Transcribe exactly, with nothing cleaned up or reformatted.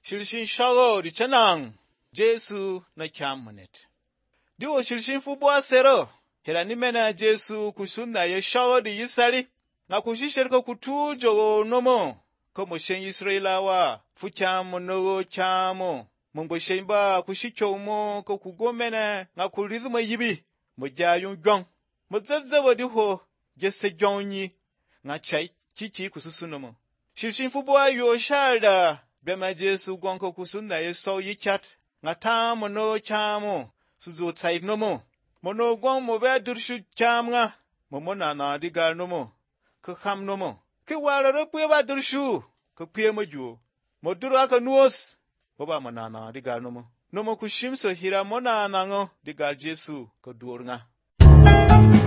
Shilshin shago di chanang Jesu na kyam manet. Diwo shilshin fubwa sero. Hela nimena Jesu kusunda ye shago di yisali. Nga kushishirko kutu jogo nomo. Komo shen Israelawa fu kyam nogo kyamo. Mungo shen ba kushikyo mo ko kugomena nga kulidhuma yibi. Moja yung gyong. Mozebzebo diho jese gyonyi. Nga chay kiki kususunomo. Shilshin fubwa yo shalda. Bema Jesu gwanko kusunda ye so yichat. Nga ta mono kyamo. Suzo tsai nomo. Mono gwang mo be durshu kyam nga. Momo na na digal nomo. Ke kham nomo. Ke wala repwe ba durshu. Ke pye mo juo. Mo duru aka nuos. Mo ba mo na na digal nomo. Nomo kushimso hira mo na na ngo digal Jesu ko dur nga.